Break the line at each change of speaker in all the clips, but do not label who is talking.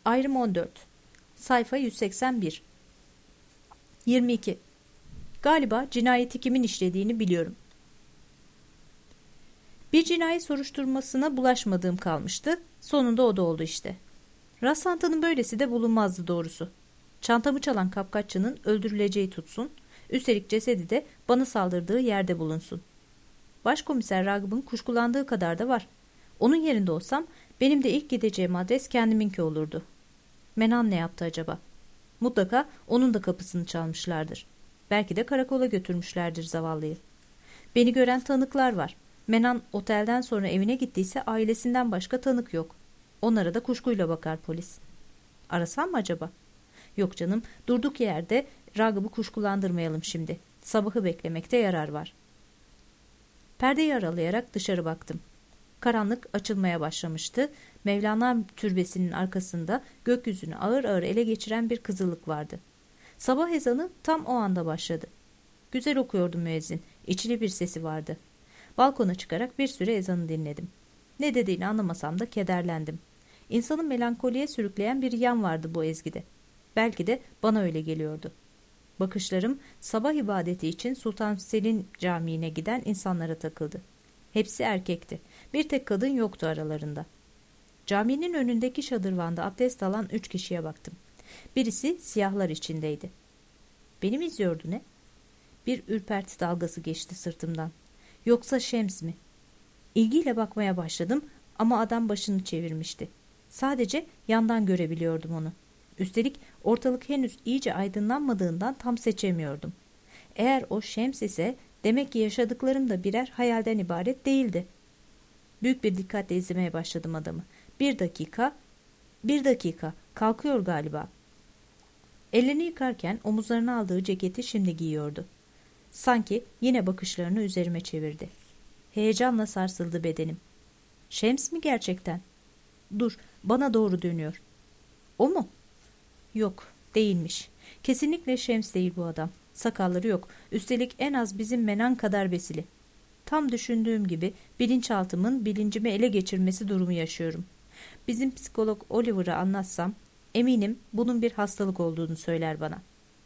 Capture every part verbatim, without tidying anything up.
Ayrım on dört. Sayfa yüz seksen bir. yirmi iki. Galiba cinayeti kimin işlediğini biliyorum. Bir cinayet soruşturmasına bulaşmadığım kalmıştı. Sonunda o da oldu işte. Rastlantının böylesi de bulunmazdı doğrusu. Çantamı çalan kapkaççının öldürüleceği tutsun, üstelik cesedi de bana saldırdığı yerde bulunsun. Başkomiser Ragıp'ın kuşkulandığı kadar da var. Onun yerinde olsam benim de ilk gideceğim adres kendiminki olurdu. Menan ne yaptı acaba? Mutlaka onun da kapısını çalmışlardır. Belki de karakola götürmüşlerdir zavallıyı. Beni gören tanıklar var. Menan otelden sonra evine gittiyse ailesinden başka tanık yok. Onlara da kuşkuyla bakar polis. Arasam mı acaba? Yok canım, durduk yerde Ragıp'ı kuşkulandırmayalım şimdi. Sabahı beklemekte yarar var. Perdeyi aralayarak dışarı baktım. Karanlık açılmaya başlamıştı. Mevlana türbesinin arkasında gökyüzünü ağır ağır ele geçiren bir kızıllık vardı. Sabah ezanı tam o anda başladı. Güzel okuyordu müezzin. İçli bir sesi vardı. Balkona çıkarak bir süre ezanı dinledim. Ne dediğini anlamasam da kederlendim. İnsanı melankoliye sürükleyen bir yan vardı bu ezgide. Belki de bana öyle geliyordu. Bakışlarım sabah ibadeti için Sultan Selim Camii'ne giden insanlara takıldı. Hepsi erkekti. Bir tek kadın yoktu aralarında. Caminin önündeki şadırvanda abdest alan üç kişiye baktım. Birisi siyahlar içindeydi. Beni mi izliyordu ne? Bir ürperti dalgası geçti sırtımdan. Yoksa Şems mi? İlgiyle bakmaya başladım ama adam başını çevirmişti. Sadece yandan görebiliyordum onu. Üstelik ortalık henüz iyice aydınlanmadığından tam seçemiyordum. Eğer o Şems ise demek ki yaşadıklarım da birer hayalden ibaret değildi. Büyük bir dikkatle izlemeye başladım adamı. Bir dakika, bir dakika, kalkıyor galiba. Ellerini yıkarken omuzlarına aldığı ceketi şimdi giyiyordu. Sanki yine bakışlarını üzerime çevirdi. Heyecanla sarsıldı bedenim. Şems mi gerçekten? Dur, bana doğru dönüyor. O mu? Yok, değilmiş. Kesinlikle Şems değil bu adam. Sakalları yok. Üstelik en az bizim Menan kadar besili. Tam düşündüğüm gibi bilinçaltımın bilincimi ele geçirmesi durumu yaşıyorum. Bizim psikolog Oliver'a anlatsam eminim bunun bir hastalık olduğunu söyler bana.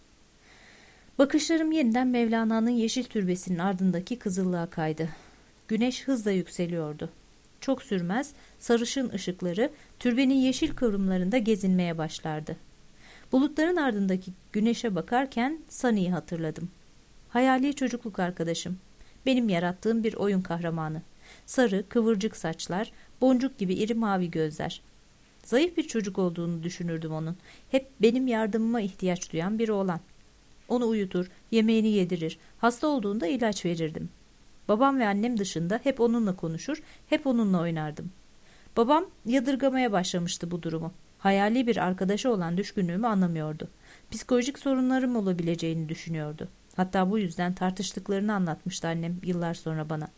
Bakışlarım yeniden Mevlana'nın yeşil türbesinin ardındaki kızıllığa kaydı. Güneş hızla yükseliyordu. Çok sürmez sarışın ışıkları türbenin yeşil kıvrımlarında gezinmeye başlardı. Bulutların ardındaki güneşe bakarken Sunny'yi hatırladım. Hayali çocukluk arkadaşım. Benim yarattığım bir oyun kahramanı. Sarı, kıvırcık saçlar, boncuk gibi iri mavi gözler. Zayıf bir çocuk olduğunu düşünürdüm onun. Hep benim yardımıma ihtiyaç duyan biri olan. Onu uyutur, yemeğini yedirir, hasta olduğunda ilaç verirdim. Babam ve annem dışında hep onunla konuşur, hep onunla oynardım. Babam yadırgamaya başlamıştı bu durumu. Hayali bir arkadaşı olan düşkünlüğümü anlamıyordu. Psikolojik sorunlarım olabileceğini düşünüyordu. Hatta bu yüzden tartıştıklarını anlatmıştı annem yıllar sonra bana.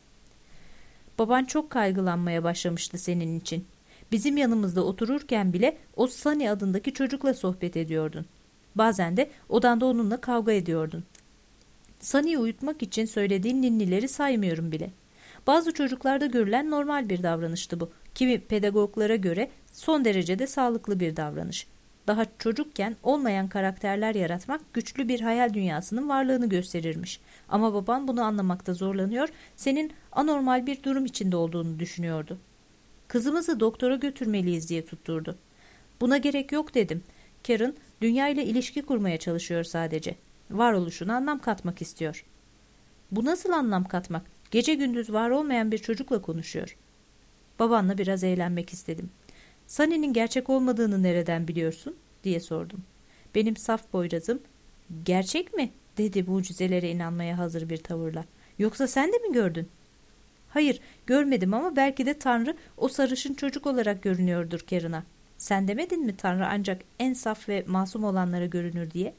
Baban çok kaygılanmaya başlamıştı senin için. Bizim yanımızda otururken bile o Sunny adındaki çocukla sohbet ediyordun. Bazen de odanda onunla kavga ediyordun. Sunny'yi uyutmak için söylediğin ninnileri saymıyorum bile. Bazı çocuklarda görülen normal bir davranıştı bu. Kimi pedagoglara göre son derecede sağlıklı bir davranış. Daha çocukken olmayan karakterler yaratmak güçlü bir hayal dünyasının varlığını gösterirmiş. Ama baban bunu anlamakta zorlanıyor, senin anormal bir durum içinde olduğunu düşünüyordu. Kızımızı doktora götürmeliyiz diye tutturdu. Buna gerek yok dedim. Karen dünya ile ilişki kurmaya çalışıyor sadece. Varoluşuna anlam katmak istiyor. Bu nasıl anlam katmak? Gece gündüz var olmayan bir çocukla konuşuyor. Babanla biraz eğlenmek istedim. Sunny'nin gerçek olmadığını nereden biliyorsun? Diye sordum. Benim saf boyrazım, gerçek mi? Dedi mucizelere inanmaya hazır bir tavırla. Yoksa sen de mi gördün? Hayır, görmedim ama belki de Tanrı o sarışın çocuk olarak görünüyordur Karen'a. Sen demedin mi Tanrı ancak en saf ve masum olanlara görünür diye?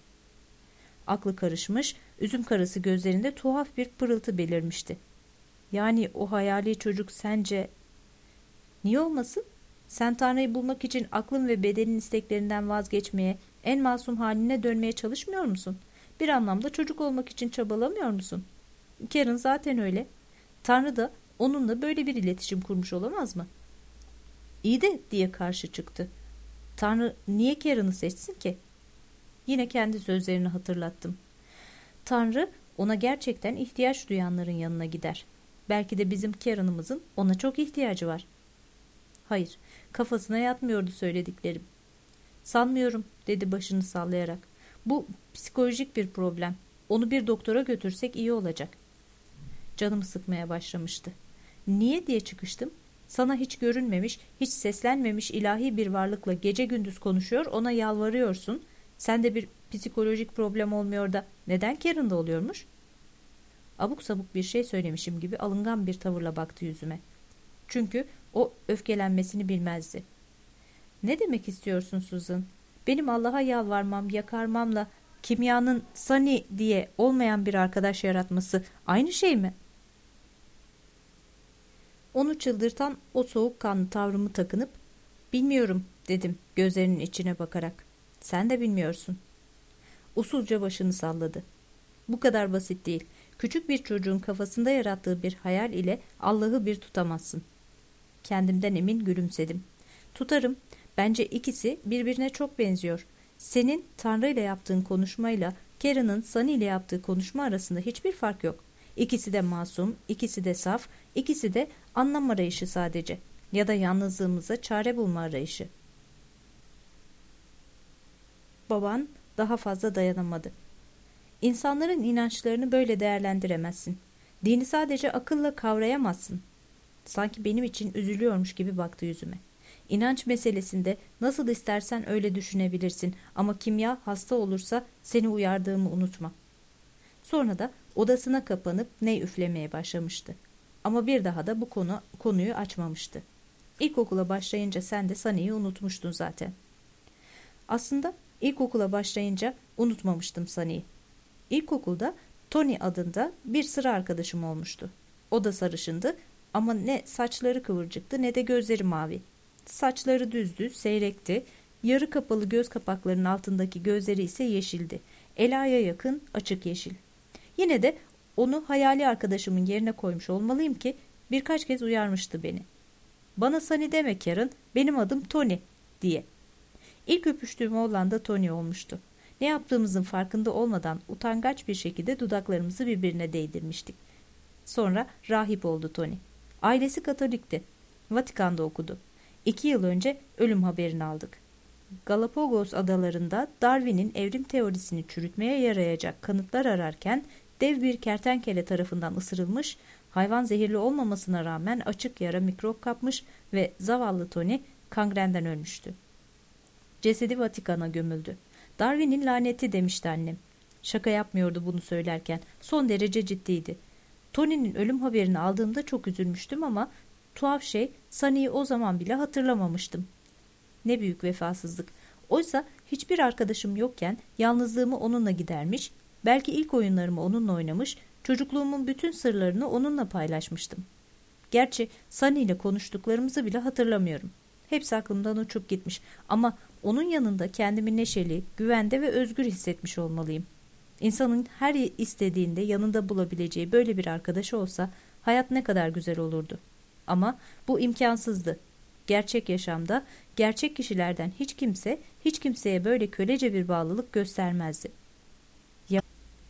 Aklı karışmış, üzüm karası gözlerinde tuhaf bir pırıltı belirmişti. Yani o hayali çocuk sence... Niye olmasın? Sen Tanrı'yı bulmak için aklın ve bedenin isteklerinden vazgeçmeye, en masum haline dönmeye çalışmıyor musun? Bir anlamda çocuk olmak için çabalamıyor musun? Karen zaten öyle. Tanrı da onunla böyle bir iletişim kurmuş olamaz mı? İyi de diye karşı çıktı. Tanrı niye Karen'ı seçsin ki? Yine kendi sözlerini hatırlattım. Tanrı ona gerçekten ihtiyaç duyanların yanına gider. Belki de bizim Karen'ımızın ona çok ihtiyacı var. Hayır, kafasına yatmıyordu söylediklerim. Sanmıyorum, dedi başını sallayarak. Bu psikolojik bir problem. Onu bir doktora götürsek iyi olacak. Canımı sıkmaya başlamıştı. Niye diye çıkıştım. Sana hiç görünmemiş, hiç seslenmemiş ilahi bir varlıkla gece gündüz konuşuyor, ona yalvarıyorsun. Sen de bir psikolojik problem olmuyor da neden Karen'da oluyormuş? Abuk sabuk bir şey söylemişim gibi alıngan bir tavırla baktı yüzüme. Çünkü o öfkelenmesini bilmezdi. Ne demek istiyorsun Susan? Benim Allah'a yalvarmam, yakarmamla kimyanın Sunny diye olmayan bir arkadaş yaratması aynı şey mi? Onu çıldırtan o soğukkanlı tavrımı takınıp, bilmiyorum dedim gözlerinin içine bakarak. Sen de bilmiyorsun. Usulca başını salladı. Bu kadar basit değil. Küçük bir çocuğun kafasında yarattığı bir hayal ile Allah'ı bir tutamazsın. Kendimden emin gülümsedim. Tutarım. Bence ikisi birbirine çok benziyor. Senin Tanrı ile yaptığın konuşmayla Karen'ın Sunny ile yaptığı konuşma arasında hiçbir fark yok. İkisi de masum, ikisi de saf, ikisi de anlam arayışı sadece. Ya da yalnızlığımıza çare bulma arayışı. Baban daha fazla dayanamadı. İnsanların inançlarını böyle değerlendiremezsin. Dini sadece akılla kavrayamazsın. Sanki benim için üzülüyormuş gibi baktı yüzüme. İnanç meselesinde nasıl istersen öyle düşünebilirsin ama kimya hasta olursa seni uyardığımı unutma. Sonra da odasına kapanıp ney üflemeye başlamıştı. Ama bir daha da bu konu konuyu açmamıştı. İlkokula başlayınca sen de Sunny'yi unutmuştun zaten. Aslında ilkokula başlayınca unutmamıştım Sunny'yi. İlkokulda Tony adında bir sıra arkadaşım olmuştu. O da sarışındı ama ne saçları kıvırcıktı ne de gözleri mavi. Saçları düzdü, seyrekti. Yarı kapalı göz kapaklarının altındaki gözleri ise yeşildi. Ela'ya yakın açık yeşil. Yine de onu hayali arkadaşımın yerine koymuş olmalıyım ki birkaç kez uyarmıştı beni. Bana Sunny deme Karen, benim adım Tony diye. İlk öpüştüğüm oğlan da Tony olmuştu. Ne yaptığımızın farkında olmadan utangaç bir şekilde dudaklarımızı birbirine değdirmiştik. Sonra rahip oldu Tony. Ailesi Katolikti. Vatikan'da okudu. İki yıl önce ölüm haberini aldık. Galapagos adalarında Darwin'in evrim teorisini çürütmeye yarayacak kanıtlar ararken dev bir kertenkele tarafından ısırılmış, hayvan zehirli olmamasına rağmen açık yara mikrop kapmış ve zavallı Tony kangrenden ölmüştü. Cesedi Vatikan'a gömüldü. Darwin'in laneti demişti annem. Şaka yapmıyordu bunu söylerken. Son derece ciddiydi. Tony'nin ölüm haberini aldığımda çok üzülmüştüm ama tuhaf şey Sunny'yi o zaman bile hatırlamamıştım. Ne büyük vefasızlık. Oysa hiçbir arkadaşım yokken yalnızlığımı onunla gidermiş, belki ilk oyunlarımı onunla oynamış, çocukluğumun bütün sırlarını onunla paylaşmıştım. Gerçi Sunny ile konuştuklarımızı bile hatırlamıyorum. Hepsi aklımdan uçup gitmiş ama onun yanında kendimi neşeli, güvende ve özgür hissetmiş olmalıyım. İnsanın her istediğinde yanında bulabileceği böyle bir arkadaşı olsa hayat ne kadar güzel olurdu. Ama bu imkansızdı. Gerçek yaşamda gerçek kişilerden hiç kimse hiç kimseye böyle kölece bir bağlılık göstermezdi. Ya,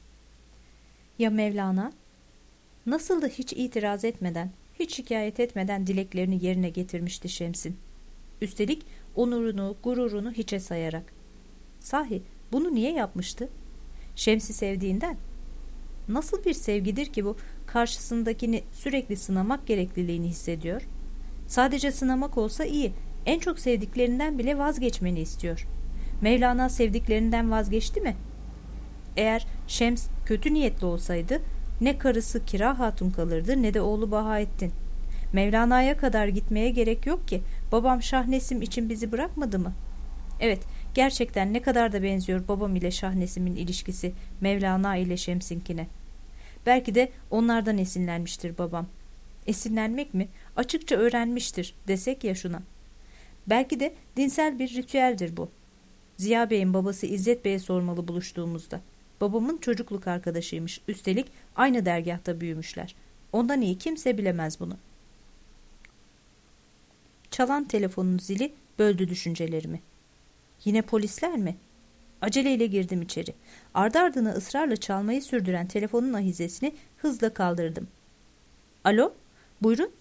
ya Mevlana? Nasıl da hiç itiraz etmeden, hiç şikayet etmeden dileklerini yerine getirmişti Şems'in. Üstelik onurunu, gururunu hiçe sayarak. Sahi bunu niye yapmıştı? Şems'i sevdiğinden. Nasıl bir sevgidir ki bu, karşısındakini sürekli sınamak gerekliliğini hissediyor? Sadece sınamak olsa iyi, en çok sevdiklerinden bile vazgeçmeni istiyor. Mevlana sevdiklerinden vazgeçti mi? Eğer Şems kötü niyetli olsaydı ne karısı Kira Hatun kalırdı ne de oğlu Bahaettin. Mevlana'ya kadar gitmeye gerek yok ki, babam Şahnesim için bizi bırakmadı mı? Evet, gerçekten ne kadar da benziyor babam ile Şahnesim'in ilişkisi Mevlana ile Şems'inkine. Belki de onlardan esinlenmiştir babam. Esinlenmek mi? Açıkça öğrenmiştir desek ya şuna. Belki de dinsel bir ritüeldir bu. Ziya Bey'in babası İzzet Bey'e sormalı buluştuğumuzda. Babamın çocukluk arkadaşıymış. Üstelik aynı dergahta büyümüşler. Ondan iyi kimse bilemez bunu. Çalan telefonun zili böldü düşüncelerimi. Yine polisler mi? Aceleyle girdim içeri. Ardı ardına ısrarla çalmayı sürdüren telefonun ahizesini hızla kaldırdım. Alo, buyurun.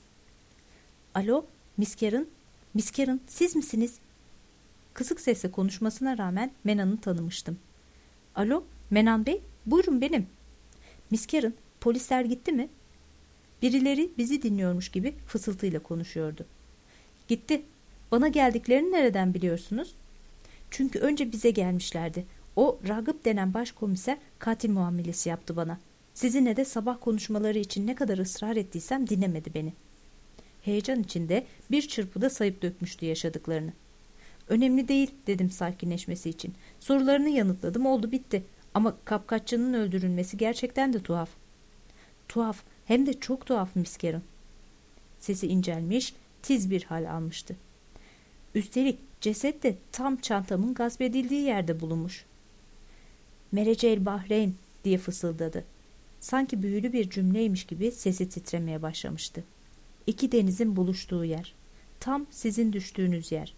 Alo, Miss Karen, Miss Karen, siz misiniz? Kısık sesle konuşmasına rağmen Menan'ı tanımıştım. Alo, Menan Bey, buyurun benim. Miss Karen, polisler gitti mi? Birileri bizi dinliyormuş gibi fısıltıyla konuşuyordu. Gitti. Bana geldiklerini nereden biliyorsunuz? Çünkü önce bize gelmişlerdi. O Ragıp denen başkomiser katil muamelesi yaptı bana. Sizinle de sabah konuşmaları için ne kadar ısrar ettiysem dinlemedi beni. Heyecan içinde bir çırpıda sayıp dökmüştü yaşadıklarını. Önemli değil dedim sakinleşmesi için. Sorularını yanıtladım, oldu bitti. Ama kapkaççının öldürülmesi gerçekten de tuhaf. Tuhaf, hem de çok tuhaf Miss Karen. Sesi incelmiş, tiz bir hal almıştı. Üstelik ceset de tam çantamın gasp edildiği yerde bulunmuş. Merecel Bahreyn diye fısıldadı. Sanki büyülü bir cümleymiş gibi sesi titremeye başlamıştı. İki denizin buluştuğu yer. Tam sizin düştüğünüz yer.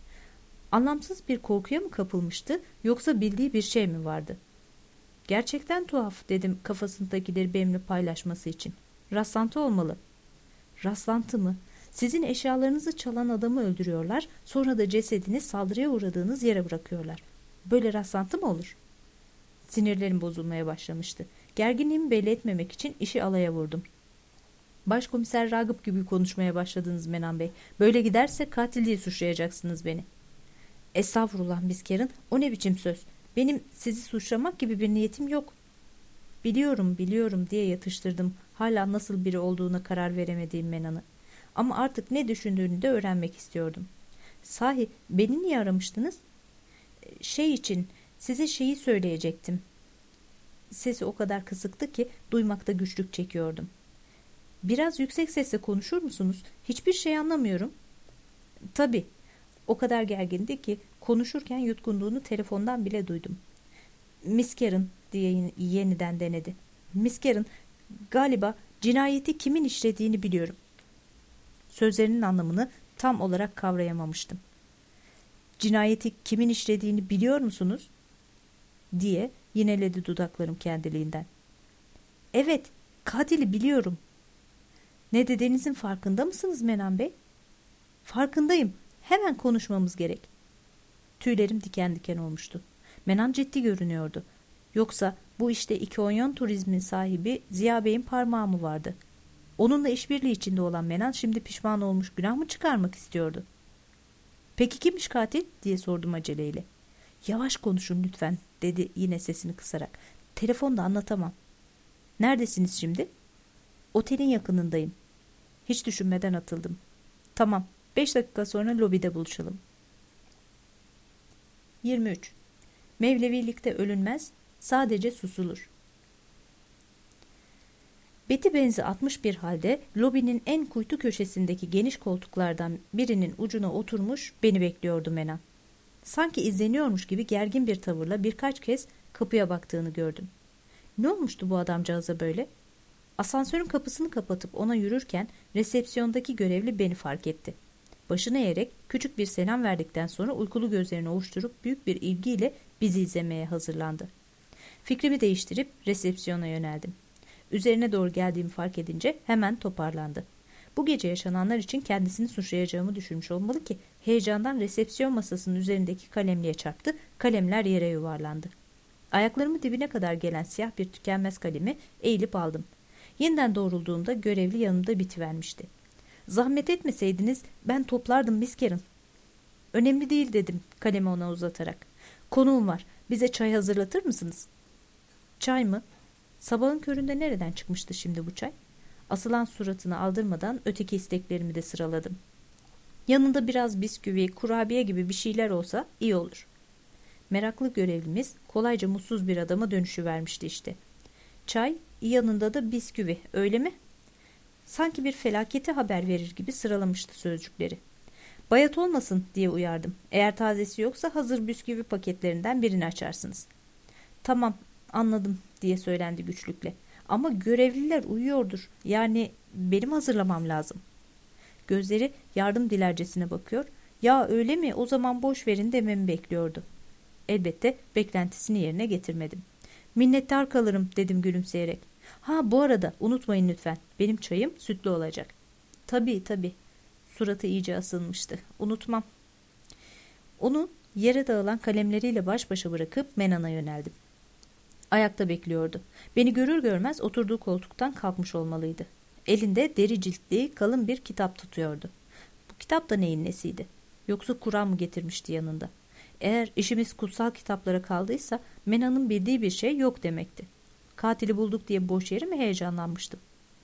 Anlamsız bir korkuya mı kapılmıştı, yoksa bildiği bir şey mi vardı? Gerçekten tuhaf dedim kafasındakileri benimle paylaşması için. Rastlantı olmalı. Rastlantı mı? Sizin eşyalarınızı çalan adamı öldürüyorlar, sonra da cesedini saldırıya uğradığınız yere bırakıyorlar. Böyle rastlantı mı olur? Sinirlerim bozulmaya başlamıştı. Gerginliğimi belli etmemek için işi alaya vurdum. Başkomiser Ragıp gibi konuşmaya başladınız Menan Bey. Böyle giderse katil diye suçlayacaksınız beni. Estağfurullah Miss Karen, o ne biçim söz? Benim sizi suçlamak gibi bir niyetim yok. Biliyorum, biliyorum diye yatıştırdım. Hala nasıl biri olduğuna karar veremediğim Menan'ı. Ama artık ne düşündüğünü de öğrenmek istiyordum. Sahi, beni niye aramıştınız? Şey için, size şeyi söyleyecektim. Sesi o kadar kısıktı ki duymakta güçlük çekiyordum. Biraz yüksek sesle konuşur musunuz? Hiçbir şey anlamıyorum. Tabii. O kadar gergindi ki konuşurken yutkunduğunu telefondan bile duydum. Miss Karen diye yeniden denedi. Miss Karen, galiba cinayeti kimin işlediğini biliyorum. Sözlerinin anlamını tam olarak kavrayamamıştım. Cinayeti kimin işlediğini biliyor musunuz? Diye yineledi dudaklarım kendiliğinden. Evet, katili biliyorum. Ne dediğinizin farkında mısınız Menan Bey? Farkındayım. Hemen konuşmamız gerek. Tüylerim diken diken olmuştu. Menan ciddi görünüyordu. Yoksa bu işte İkonyon turizmin sahibi Ziya Bey'in parmağı mı vardı? Onunla işbirliği içinde olan Menan şimdi pişman olmuş, günah mı çıkarmak istiyordu? Peki kimmiş katil diye sordum aceleyle. Yavaş konuşun lütfen dedi yine sesini kısarak. Telefonda anlatamam. Neredesiniz şimdi? Otelin yakınındayım. Hiç düşünmeden atıldım. Tamam, beş dakika sonra lobide buluşalım. yirmi üç. Mevlevilikte ölünmez, sadece susulur. Beti benzi atmış bir halde lobinin en kuytu köşesindeki geniş koltuklardan birinin ucuna oturmuş beni bekliyordu Menan. Sanki izleniyormuş gibi gergin bir tavırla birkaç kez kapıya baktığını gördüm. Ne olmuştu bu adamcağıza böyle? Asansörün kapısını kapatıp ona yürürken resepsiyondaki görevli beni fark etti. Başını eğerek küçük bir selam verdikten sonra uykulu gözlerini ovuşturup büyük bir ilgiyle bizi izlemeye hazırlandı. Fikrimi değiştirip resepsiyona yöneldim. Üzerine doğru geldiğimi fark edince hemen toparlandı. Bu gece yaşananlar için kendisini suçlayacağımı düşünmüş olmalı ki heyecandan resepsiyon masasının üzerindeki kalemliğe çarptı, kalemler yere yuvarlandı. Ayaklarımı dibine kadar gelen siyah bir tükenmez kalemi eğilip aldım. Yeniden doğrulduğumda görevli yanımda bitivermişti. Zahmet etmeseydiniz ben toplardım Miss Karen. Önemli değil dedim kalemi ona uzatarak. Konuğum var, bize çay hazırlatır mısınız? Çay mı? Sabahın köründe nereden çıkmıştı şimdi bu çay? Asılan suratını aldırmadan öteki isteklerimi de sıraladım. Yanında biraz bisküvi, kurabiye gibi bir şeyler olsa iyi olur. Meraklı görevlimiz kolayca mutsuz bir adama dönüşüvermişti işte. Çay, yanında da bisküvi, öyle mi? Sanki bir felaketi haber verir gibi sıralamıştı sözcükleri. Bayat olmasın diye uyardım. Eğer tazesi yoksa hazır bisküvi paketlerinden birini açarsınız. Tamam, anladım diye söylendi güçlükle. Ama görevliler uyuyordur. Yani benim hazırlamam lazım. Gözleri yardım dilercesine bakıyor. Ya öyle mi, o zaman boş verin dememi bekliyordu. Elbette beklentisini yerine getirmedim. Minnettar kalırım dedim gülümseyerek. Ha, bu arada unutmayın lütfen, benim çayım sütlü olacak. Tabii tabii. Suratı iyice asılmıştı. Unutmam. Onu yere dağılan kalemleriyle baş başa bırakıp Menan'a yöneldim. Ayakta bekliyordu. Beni görür görmez oturduğu koltuktan kalkmış olmalıydı. Elinde deri ciltli kalın bir kitap tutuyordu. Bu kitap da neyin nesiydi? Yoksa Kur'an mı getirmişti yanında? Eğer işimiz kutsal kitaplara kaldıysa Menan'ın bildiği bir şey yok demekti. Katili bulduk diye boş yere mi heyecanlanmıştım?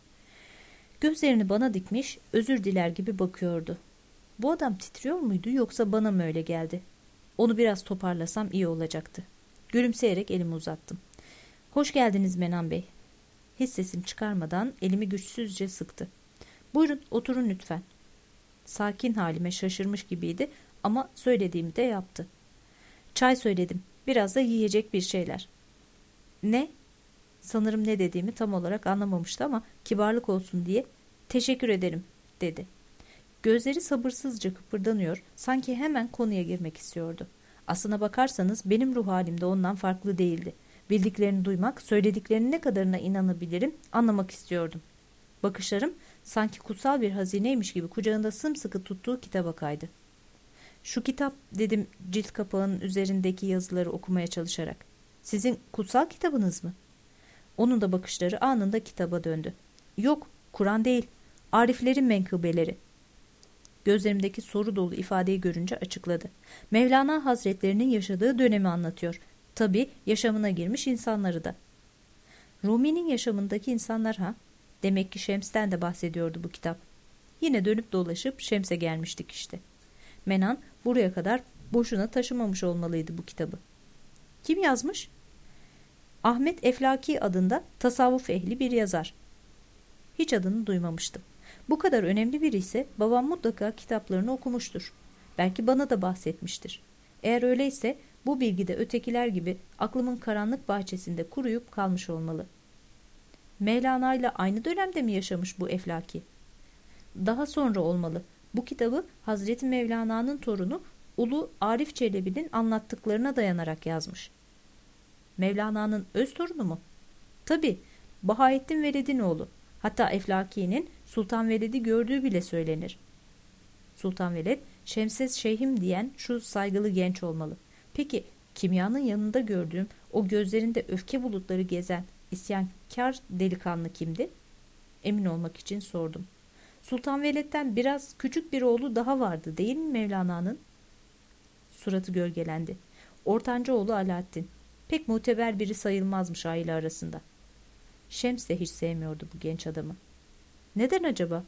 Gözlerini bana dikmiş, özür diler gibi bakıyordu. Bu adam titriyor muydu yoksa bana mı öyle geldi? Onu biraz toparlasam iyi olacaktı. Gülümseyerek elimi uzattım. Hoş geldiniz Menan Bey. Hiç sesini çıkarmadan elimi güçsüzce sıktı. Buyurun oturun lütfen. Sakin halime şaşırmış gibiydi ama söylediğimi de yaptı. Çay söyledim. Biraz da yiyecek bir şeyler. Ne? Sanırım ne dediğimi tam olarak anlamamıştı ama kibarlık olsun diye teşekkür ederim dedi. Gözleri sabırsızca kıpırdanıyor, sanki hemen konuya girmek istiyordu. Aslına bakarsanız benim ruh halim de ondan farklı değildi. Bildiklerini duymak, söylediklerinin ne kadarına inanabilirim anlamak istiyordum. Bakışlarım sanki kutsal bir hazineymiş gibi kucağında sımsıkı tuttuğu kitaba kaydı. Şu kitap dedim cilt kapağının üzerindeki yazıları okumaya çalışarak. Sizin kutsal kitabınız mı? Onun da bakışları anında kitaba döndü. Yok, Kur'an değil, Ariflerin menkıbeleri. Gözlerimdeki soru dolu ifadeyi görünce açıkladı. Mevlana Hazretlerinin yaşadığı dönemi anlatıyor. Tabii yaşamına girmiş insanları da. Rumi'nin yaşamındaki insanlar ha? Demek ki Şems'ten de bahsediyordu bu kitap. Yine dönüp dolaşıp Şems'e gelmiştik işte. Menan buraya kadar boşuna taşımamış olmalıydı bu kitabı. Kim yazmış? Ahmet Eflaki adında tasavvuf ehli bir yazar. Hiç adını duymamıştım. Bu kadar önemli biri ise babam mutlaka kitaplarını okumuştur. Belki bana da bahsetmiştir. Eğer öyleyse bu bilgi de ötekiler gibi aklımın karanlık bahçesinde kuruyup kalmış olmalı. Mevlana ile aynı dönemde mi yaşamış bu Eflaki? Daha sonra olmalı. Bu kitabı Hazreti Mevlana'nın torunu Ulu Arif Çelebi'nin anlattıklarına dayanarak yazmış. Mevlana'nın öz torunu mu? Tabii, Bahaettin Veled'in Hatta Eflaki'nin Sultan Veled'i gördüğü bile söylenir. Sultan Veled, Şemses Şeyhim diyen şu saygılı genç olmalı. Peki, kimyanın yanında gördüğüm o gözlerinde öfke bulutları gezen isyankar delikanlı kimdi? Emin olmak için sordum. Sultan Veled'den biraz küçük bir oğlu daha vardı değil mi Mevlana'nın? Suratı gölgelendi. Ortanca oğlu Alaaddin. Pek muteber biri sayılmazmış aile arasında. Şems de hiç sevmiyordu bu genç adamı. Neden acaba?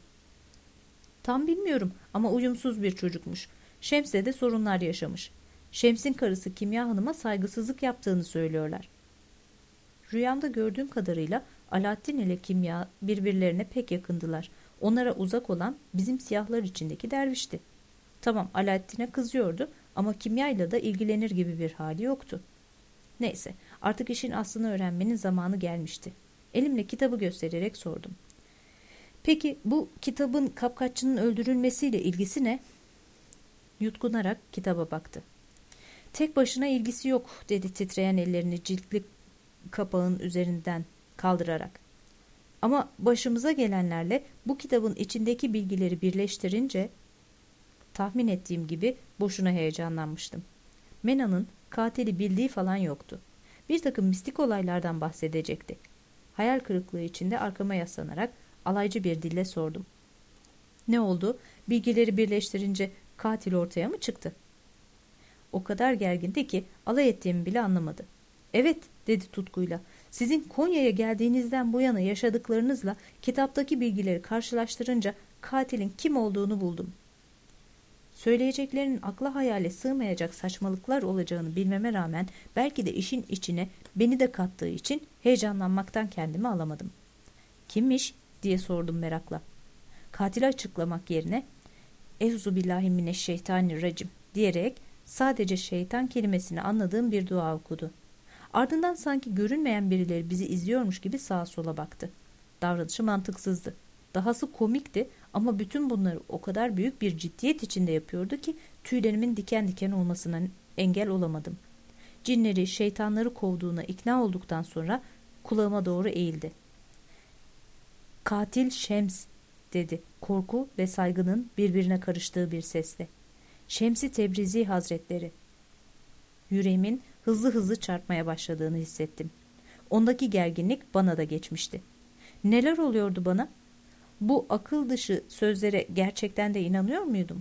Tam bilmiyorum ama uyumsuz bir çocukmuş. Şems'le de sorunlar yaşamış. Şems'in karısı Kimya Hanım'a saygısızlık yaptığını söylüyorlar. Rüyamda gördüğüm kadarıyla Alaaddin ile Kimya birbirlerine pek yakındılar. Onlara uzak olan bizim siyahlar içindeki dervişti. Tamam, Alaaddin'e kızıyordu ama Kimya'yla da ilgilenir gibi bir hali yoktu. Neyse, artık işin aslını öğrenmenin zamanı gelmişti. Elimle kitabı göstererek sordum. Peki bu kitabın kapkaççının öldürülmesiyle ilgisi ne? Yutkunarak kitaba baktı. Tek başına ilgisi yok dedi titreyen ellerini ciltli kapağın üzerinden kaldırarak. Ama başımıza gelenlerle bu kitabın içindeki bilgileri birleştirince tahmin ettiğim gibi boşuna heyecanlanmıştım. Mena'nın katili bildiği falan yoktu. Bir takım mistik olaylardan bahsedecekti. Hayal kırıklığı içinde arkama yaslanarak alaycı bir dille sordum. Ne oldu? Bilgileri birleştirince katil ortaya mı çıktı? O kadar gergindi ki alay ettiğimi bile anlamadı. Evet dedi tutkuyla. Sizin Konya'ya geldiğinizden bu yana yaşadıklarınızla kitaptaki bilgileri karşılaştırınca katilin kim olduğunu buldum. Söyleyeceklerinin akla hayale sığmayacak saçmalıklar olacağını bilmeme rağmen belki de işin içine beni de kattığı için heyecanlanmaktan kendimi alamadım. Kimmiş diye sordum merakla. Katili açıklamak yerine Euzubillahimineşşeytanirracim diyerek sadece şeytan kelimesini anladığım bir dua okudu. Ardından sanki görünmeyen birileri bizi izliyormuş gibi sağa sola baktı. Davranışı mantıksızdı. Dahası komikti Ama bütün bunları o kadar büyük bir ciddiyet içinde yapıyordu ki tüylerimin diken diken olmasına engel olamadım. Cinleri, şeytanları kovduğuna ikna olduktan sonra kulağıma doğru eğildi. "Katil Şems," dedi korku ve saygının birbirine karıştığı bir sesle. "Şems-i Tebrizi Hazretleri." Yüreğimin hızlı hızlı çarpmaya başladığını hissettim. Ondaki gerginlik bana da geçmişti. Neler oluyordu bana? Bu akıl dışı sözlere gerçekten de inanıyor muydum?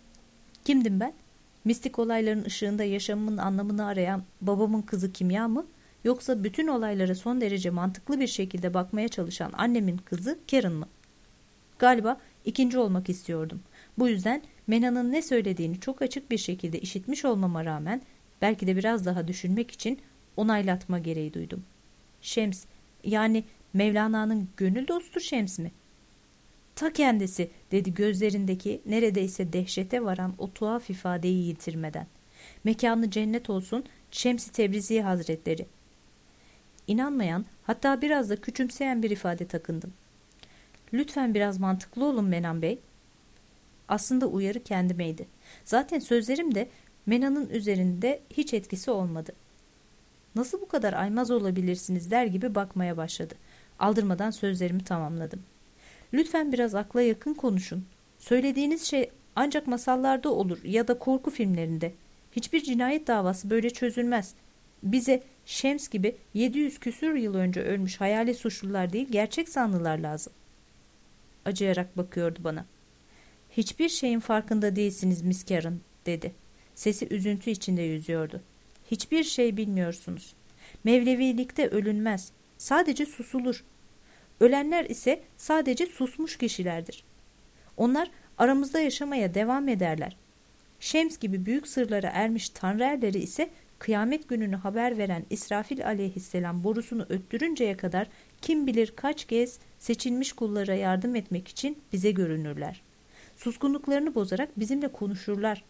Kimdim ben? Mistik olayların ışığında yaşamımın anlamını arayan babamın kızı Kimya mı? Yoksa bütün olaylara son derece mantıklı bir şekilde bakmaya çalışan annemin kızı Karen mı? Galiba ikinci olmak istiyordum. Bu yüzden Mena'nın ne söylediğini çok açık bir şekilde işitmiş olmama rağmen belki de biraz daha düşünmek için onaylatma gereği duydum. Şems, yani Mevlana'nın gönül dostu Şems mi? Ta kendisi, dedi gözlerindeki neredeyse dehşete varan o tuhaf ifadeyi yitirmeden. Mekanı cennet olsun Şems-i Tebrizi Hazretleri. İnanmayan, hatta biraz da küçümseyen bir ifade takındım. Lütfen biraz mantıklı olun Menan Bey. Aslında uyarı kendimeydi. Zaten sözlerim de Mena'nın üzerinde hiç etkisi olmadı. Nasıl bu kadar aymaz olabilirsiniz der gibi bakmaya başladı. Aldırmadan sözlerimi tamamladım. Lütfen biraz akla yakın konuşun. Söylediğiniz şey ancak masallarda olur ya da korku filmlerinde. Hiçbir cinayet davası böyle çözülmez. Bize Şems gibi yedi yüz küsür yıl önce ölmüş hayali suçlular değil gerçek sanlılar lazım. Acıyarak bakıyordu bana. Hiçbir şeyin farkında değilsiniz Miss Karen, dedi. Sesi üzüntü içinde yüzüyordu. Hiçbir şey bilmiyorsunuz. Mevlevilikte ölünmez. Sadece susulur. Ölenler ise sadece susmuş kişilerdir. Onlar aramızda yaşamaya devam ederler. Şems gibi büyük sırlara ermiş tanrı erleri ise kıyamet gününü haber veren İsrafil aleyhisselam borusunu öttürünceye kadar kim bilir kaç kez seçilmiş kullara yardım etmek için bize görünürler. Suskunluklarını bozarak bizimle konuşurlar.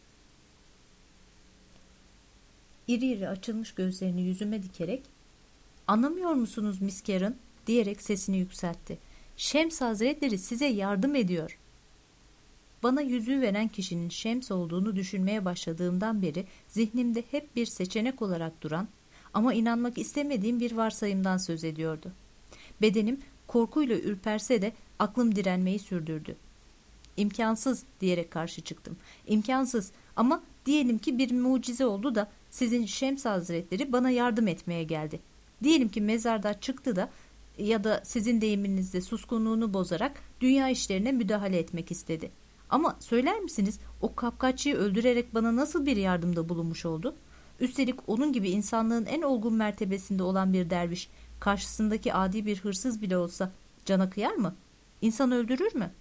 İri iri açılmış gözlerini yüzüme dikerek "Anlamıyor musunuz Miss Karen?" diyerek sesini yükseltti. "Şems Hazretleri size yardım ediyor." Bana yüzüğü veren kişinin Şems olduğunu düşünmeye başladığımdan beri zihnimde hep bir seçenek olarak duran ama inanmak istemediğim bir varsayımdan söz ediyordu. Bedenim korkuyla ürperse de aklım direnmeyi sürdürdü. "İmkansız," diyerek karşı çıktım. "İmkansız ama diyelim ki bir mucize oldu da sizin Şems Hazretleri bana yardım etmeye geldi. Diyelim ki mezardan çıktı da ya da sizin deyiminizde suskunluğunu bozarak dünya işlerine müdahale etmek istedi. Ama söyler misiniz o kapkaççıyı öldürerek bana nasıl bir yardımda bulunmuş oldu? Üstelik onun gibi insanlığın en olgun mertebesinde olan bir derviş karşısındaki adi bir hırsız bile olsa cana kıyar mı? İnsan öldürür mü?"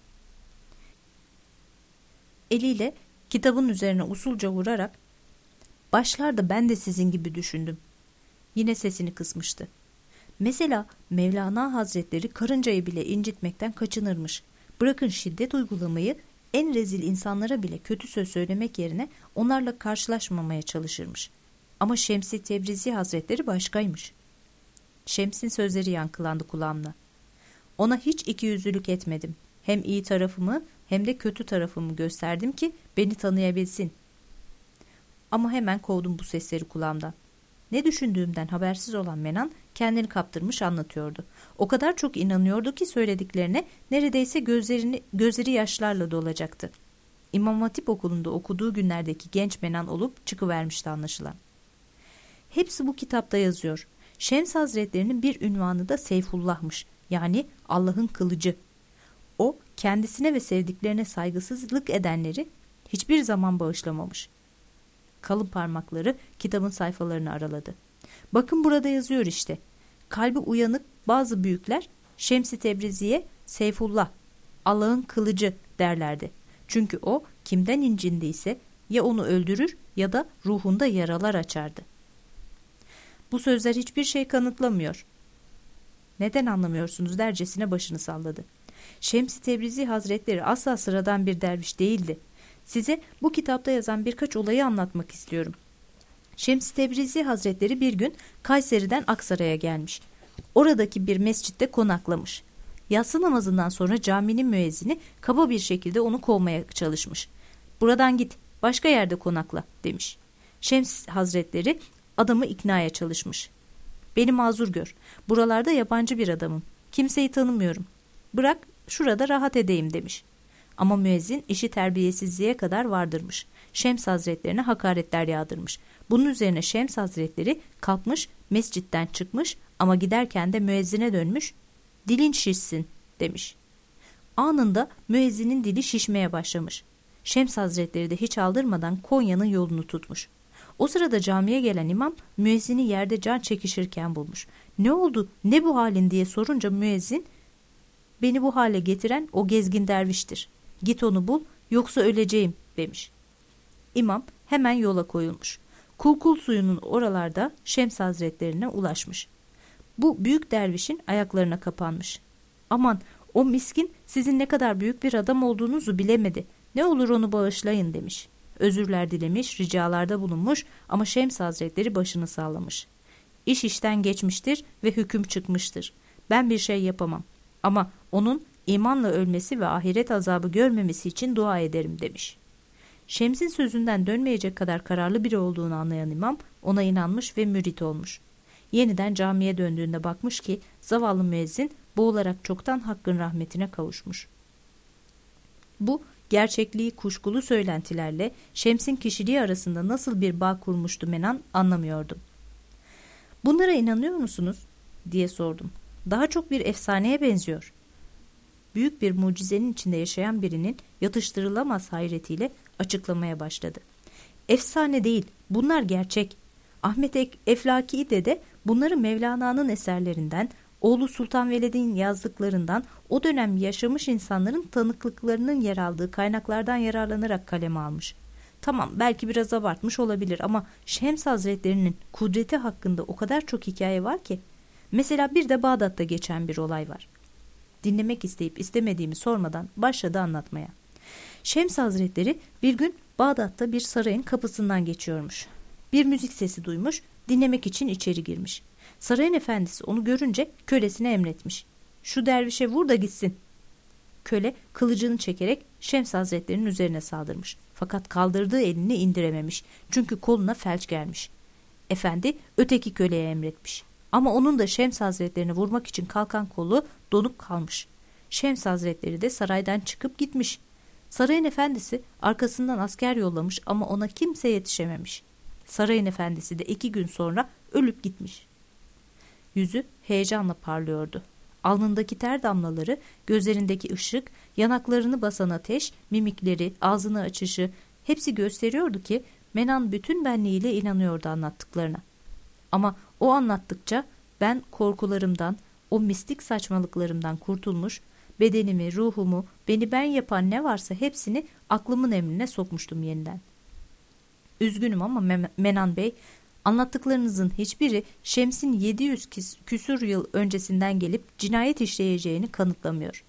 Eliyle kitabın üzerine usulca vurarak "Başlarda ben de sizin gibi düşündüm." Yine sesini kısmıştı. "Mesela Mevlana Hazretleri karıncayı bile incitmekten kaçınırmış. Bırakın şiddet uygulamayı, en rezil insanlara bile kötü söz söylemek yerine onlarla karşılaşmamaya çalışırmış. Ama Şems-i Tebrizi Hazretleri başkaymış." Şems'in sözleri yankılandı kulağımda. "Ona hiç ikiyüzlülük etmedim. Hem iyi tarafımı hem de kötü tarafımı gösterdim ki beni tanıyabilsin." Ama hemen kovdum bu sesleri kulağımdan. Ne düşündüğümden habersiz olan Menan kendini kaptırmış anlatıyordu. O kadar çok inanıyordu ki söylediklerine neredeyse gözlerini, gözleri yaşlarla dolacaktı. İmam Hatip Okulu'nda okuduğu günlerdeki genç Menan olup çıkıvermişti anlaşılan. "Hepsi bu kitapta yazıyor. Şems Hazretlerinin bir ünvanı da Seyfullah'mış. Yani Allah'ın kılıcı. O kendisine ve sevdiklerine saygısızlık edenleri hiçbir zaman bağışlamamış." Kalın parmakları kitabın sayfalarını araladı. "Bakın burada yazıyor işte. Kalbi uyanık bazı büyükler Şems-i Tebrizi'ye Seyfullah, Allah'ın kılıcı derlerdi. Çünkü o kimden incindiyse ya onu öldürür ya da ruhunda yaralar açardı." "Bu sözler hiçbir şey kanıtlamıyor." "Neden anlamıyorsunuz?" dercesine başını salladı. "Şems-i Tebrizi Hazretleri asla sıradan bir derviş değildi. Size bu kitapta yazan birkaç olayı anlatmak istiyorum. Şems-i Tebrizi Hazretleri bir gün Kayseri'den Aksaray'a gelmiş. Oradaki bir mescitte konaklamış. Yatsı namazından sonra caminin müezzini kaba bir şekilde onu kovmaya çalışmış. "Buradan git, başka yerde konakla," demiş. Şems Hazretleri adamı iknaya çalışmış. "Beni mazur gör. Buralarda yabancı bir adamım. Kimseyi tanımıyorum. Bırak şurada rahat edeyim," demiş. Ama müezzin işi terbiyesizliğe kadar vardırmış. Şems Hazretlerine hakaretler yağdırmış. Bunun üzerine Şems Hazretleri kalkmış, mescitten çıkmış ama giderken de müezzine dönmüş. "Dilin şişsin," demiş. Anında müezzinin dili şişmeye başlamış. Şems Hazretleri de hiç aldırmadan Konya'nın yolunu tutmuş. O sırada camiye gelen imam müezzini yerde can çekişirken bulmuş. "Ne oldu, ne bu halin?" diye sorunca müezzin, "Beni bu hale getiren o gezgin derviştir. Git onu bul, yoksa öleceğim," demiş. İmam hemen yola koyulmuş. Kulkul suyunun oralarda Şems Hazretlerine ulaşmış. Bu büyük dervişin ayaklarına kapanmış. "Aman, o miskin sizin ne kadar büyük bir adam olduğunuzu bilemedi. Ne olur onu bağışlayın," demiş. Özürler dilemiş, ricalarda bulunmuş ama Şems Hazretleri başını sallamış. "İş işten geçmiştir ve hüküm çıkmıştır. Ben bir şey yapamam. Ama onun imanla ölmesi ve ahiret azabı görmemesi için dua ederim," demiş. Şems'in sözünden dönmeyecek kadar kararlı biri olduğunu anlayan imam ona inanmış ve mürit olmuş. Yeniden camiye döndüğünde bakmış ki zavallı müezzin boğularak çoktan Hakk'ın rahmetine kavuşmuş. Bu gerçekliği kuşkulu söylentilerle Şems'in kişiliği arasında nasıl bir bağ kurmuştu Menan anlamıyordum. "Bunlara inanıyor musunuz?" diye sordum. "Daha çok bir efsaneye benziyor." Büyük bir mucizenin içinde yaşayan birinin yatıştırılamaz hayretiyle açıklamaya başladı. "Efsane değil, bunlar gerçek. Ahmet Eflaki de bunları Mevlana'nın eserlerinden, oğlu Sultan Veled'in yazdıklarından, o dönem yaşamış insanların tanıklıklarının yer aldığı kaynaklardan yararlanarak kaleme almış. Tamam, belki biraz abartmış olabilir ama Şems Hazretleri'nin kudreti hakkında o kadar çok hikaye var ki. Mesela bir de Bağdat'ta geçen bir olay var." Dinlemek isteyip istemediğimi sormadan başladı anlatmaya. Şems Hazretleri bir gün Bağdat'ta bir sarayın kapısından geçiyormuş. Bir müzik sesi duymuş, dinlemek için içeri girmiş. Sarayın efendisi onu görünce kölesine emretmiş. "Şu dervişe vur da gitsin." Köle kılıcını çekerek Şems Hazretleri'nin üzerine saldırmış. Fakat kaldırdığı elini indirememiş. Çünkü koluna felç gelmiş. Efendi öteki köleye emretmiş. Ama onun da Şems Hazretlerini vurmak için kalkan kolu donup kalmış. Şems Hazretleri de saraydan çıkıp gitmiş. Sarayın efendisi arkasından asker yollamış ama ona kimse yetişememiş. Sarayın efendisi de iki gün sonra ölüp gitmiş. Yüzü heyecanla parlıyordu. Alnındaki ter damlaları, gözlerindeki ışık, yanaklarını basan ateş, mimikleri, ağzını açışı hepsi gösteriyordu ki Menan bütün benliğiyle inanıyordu anlattıklarına. Ama o anlattıkça ben korkularımdan, o mistik saçmalıklarımdan kurtulmuş, bedenimi, ruhumu, beni ben yapan ne varsa hepsini aklımın emrine sokmuştum yeniden. Üzgünüm ama Menan Bey, anlattıklarınızın hiçbiri Şems'in yedi yüz küsur yıl öncesinden gelip cinayet işleyeceğini kanıtlamıyor.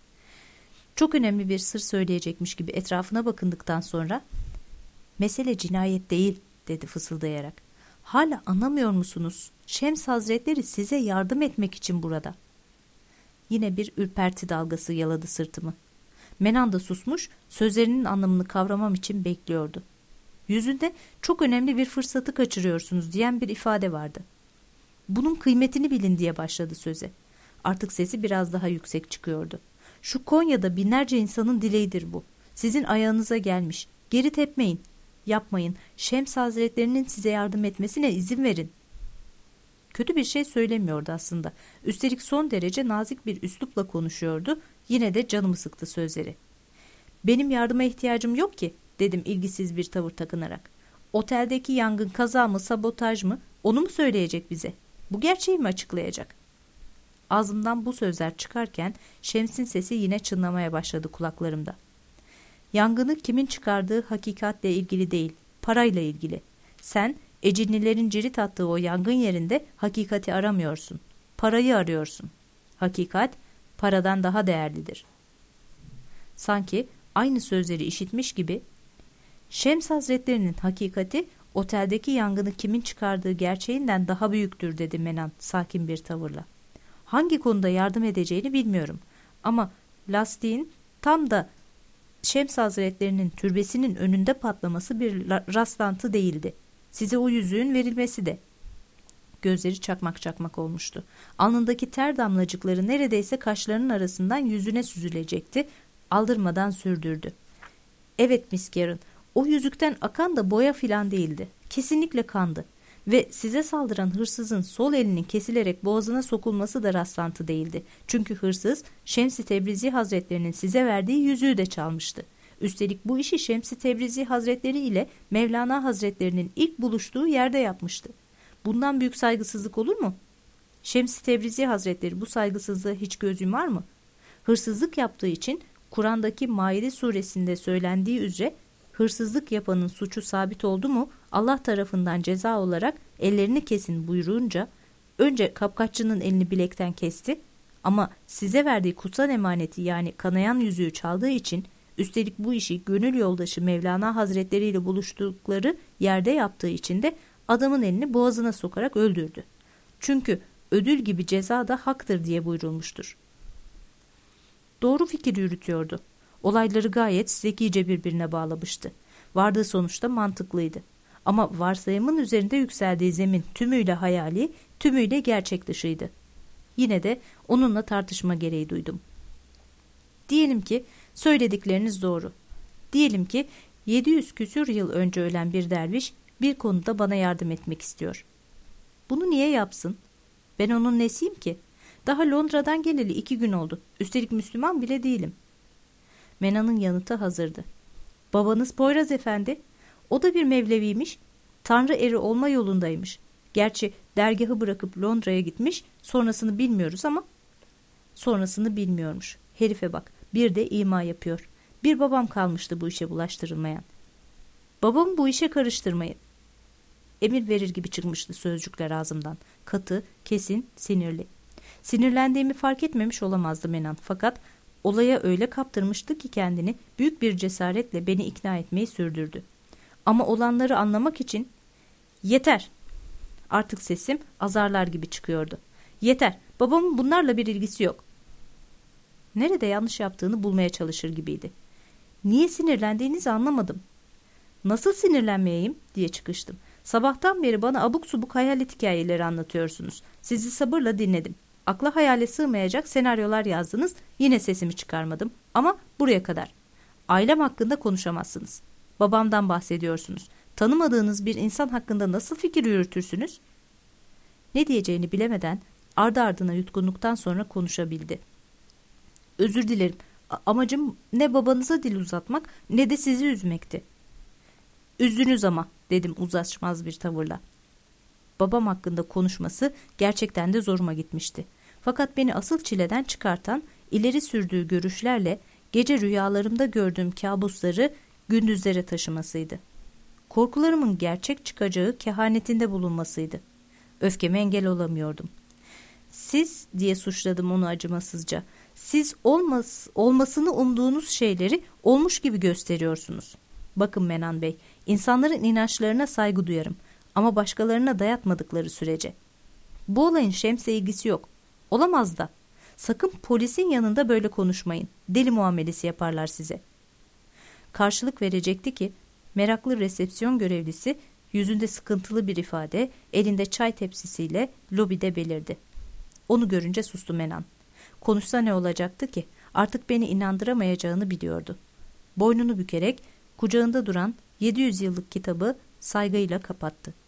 Çok önemli bir sır söyleyecekmiş gibi etrafına bakındıktan sonra, "Mesele cinayet değil," dedi fısıldayarak. "Hala anlamıyor musunuz? Şems Hazretleri size yardım etmek için burada." Yine bir ürperti dalgası yaladı sırtımı. Menan da susmuş, sözlerinin anlamını kavramam için bekliyordu. Yüzünde "çok önemli bir fırsatı kaçırıyorsunuz" diyen bir ifade vardı. "Bunun kıymetini bilin" diye başladı söze. Artık sesi biraz daha yüksek çıkıyordu. "Şu Konya'da binlerce insanın dileğidir bu. Sizin ayağınıza gelmiş. Geri tepmeyin. Yapmayın. Şems Hazretlerinin size yardım etmesine izin verin." Kötü bir şey söylemiyordu aslında. Üstelik son derece nazik bir üslupla konuşuyordu. Yine de canımı sıktı sözleri. "Benim yardıma ihtiyacım yok ki," dedim ilgisiz bir tavır takınarak. "Oteldeki yangın kaza mı, sabotaj mı, onu mu söyleyecek bize? Bu gerçeği mi açıklayacak?" Ağzımdan bu sözler çıkarken Şems'in sesi yine çınlamaya başladı kulaklarımda. "Yangını kimin çıkardığı hakikatle ilgili değil, parayla ilgili. Sen Ecinlilerin cirit attığı o yangın yerinde hakikati aramıyorsun. Parayı arıyorsun. Hakikat paradan daha değerlidir." Sanki aynı sözleri işitmiş gibi, "Şems Hazretlerinin hakikati oteldeki yangını kimin çıkardığı gerçeğinden daha büyüktür," dedi Menan sakin bir tavırla. Hangi konuda yardım edeceğini bilmiyorum. Ama lastiğin tam da Şems Hazretlerinin türbesinin önünde patlaması bir rastlantı değildi. Size o yüzüğün verilmesi de. Gözleri çakmak çakmak olmuştu. Alnındaki ter damlacıkları neredeyse kaşlarının arasından yüzüne süzülecekti. Aldırmadan sürdürdü. Evet Miss Karen, o yüzükten akan da boya filan değildi. Kesinlikle kandı. Ve size saldıran hırsızın sol elinin kesilerek boğazına sokulması da rastlantı değildi. Çünkü hırsız Şems-i Tebrizi Hazretlerinin size verdiği yüzüğü de çalmıştı. Üstelik bu işi Şems-i Tebrizi Hazretleri ile Mevlana Hazretlerinin ilk buluştuğu yerde yapmıştı. Bundan büyük saygısızlık olur mu? Şems-i Tebrizi Hazretleri bu saygısızlığa hiç göz yumar mı? Hırsızlık yaptığı için Kur'an'daki Maide suresinde söylendiği üzere hırsızlık yapanın suçu sabit oldu mu Allah tarafından ceza olarak ellerini kesin buyurunca önce kapkaççının elini bilekten kesti ama size verdiği kutsal emaneti yani kanayan yüzüğü çaldığı için üstelik bu işi gönül yoldaşı Mevlana Hazretleri ile buluştukları yerde yaptığı için de adamın elini boğazına sokarak öldürdü. Çünkü ödül gibi ceza da haktır diye buyurulmuştur. Doğru fikir yürütüyordu. Olayları gayet zekice birbirine bağlamıştı. Vardığı sonuçta mantıklıydı. Ama varsayımın üzerinde yükseldiği zemin tümüyle hayali, tümüyle gerçek dışıydı. Yine de onunla tartışma gereği duydum. Diyelim ki söyledikleriniz doğru. Diyelim ki yedi yüz küsür yıl önce ölen bir derviş bir konuda bana yardım etmek istiyor. Bunu niye yapsın? Ben onun nesiyim ki? Daha Londra'dan geleli iki gün oldu. Üstelik Müslüman bile değilim. Mena'nın yanıtı hazırdı. Babanız Poyraz Efendi. O da bir Mevleviymiş. Tanrı eri olma yolundaymış. Gerçi dergahı bırakıp Londra'ya gitmiş. Sonrasını bilmiyoruz ama. Sonrasını bilmiyormuş. Herife bak. Bir de ima yapıyor. Bir babam kalmıştı bu işe bulaştırılmayan. Babamı bu işe karıştırmayın. Emir verir gibi çıkmıştı sözcükler ağzımdan. Katı, kesin, sinirli. Sinirlendiğimi fark etmemiş olamazdı Menan. Fakat olaya öyle kaptırmıştı ki kendini büyük bir cesaretle beni ikna etmeyi sürdürdü. Ama olanları anlamak için yeter. Artık sesim azarlar gibi çıkıyordu. Yeter. Babamın bunlarla bir ilgisi yok. Nerede yanlış yaptığını bulmaya çalışır gibiydi. Niye sinirlendiğinizi anlamadım. Nasıl sinirlenmeyeyim diye çıkıştım. Sabahtan beri bana abuk subuk hayalet hikayeleri anlatıyorsunuz. Sizi sabırla dinledim. Akla hayale sığmayacak senaryolar yazdınız. Yine sesimi çıkarmadım. Ama buraya kadar. Ailem hakkında konuşamazsınız. Babamdan bahsediyorsunuz. Tanımadığınız bir insan hakkında nasıl fikir yürütürsünüz? Ne diyeceğini bilemeden ardı ardına yutkunluktan sonra konuşabildi. Özür dilerim. Amacım ne babanıza dil uzatmak ne de sizi üzmekti. Üzdünüz ama dedim uzlaşmaz bir tavırla. Babam hakkında konuşması gerçekten de zoruma gitmişti. Fakat beni asıl çileden çıkartan ileri sürdüğü görüşlerle gece rüyalarımda gördüğüm kabusları gündüzlere taşımasıydı. Korkularımın gerçek çıkacağı kehanetinde bulunmasıydı. Öfkeme engel olamıyordum. Siz diye suçladım onu acımasızca. Siz olmaz, olmasını umduğunuz şeyleri olmuş gibi gösteriyorsunuz. Bakın Menan Bey, insanların inançlarına saygı duyarım ama başkalarına dayatmadıkları sürece. Bu olayın Şems'e ilgisi yok. Olamaz da. Sakın polisin yanında böyle konuşmayın. Deli muamelesi yaparlar size. Karşılık verecekti ki meraklı resepsiyon görevlisi yüzünde sıkıntılı bir ifade, elinde çay tepsisiyle lobide belirdi. Onu görünce sustu Menan. Konuşsa ne olacaktı ki? Artık beni inandıramayacağını biliyordu. Boynunu bükerek kucağında duran yedi yüz yıllık kitabı saygıyla kapattı.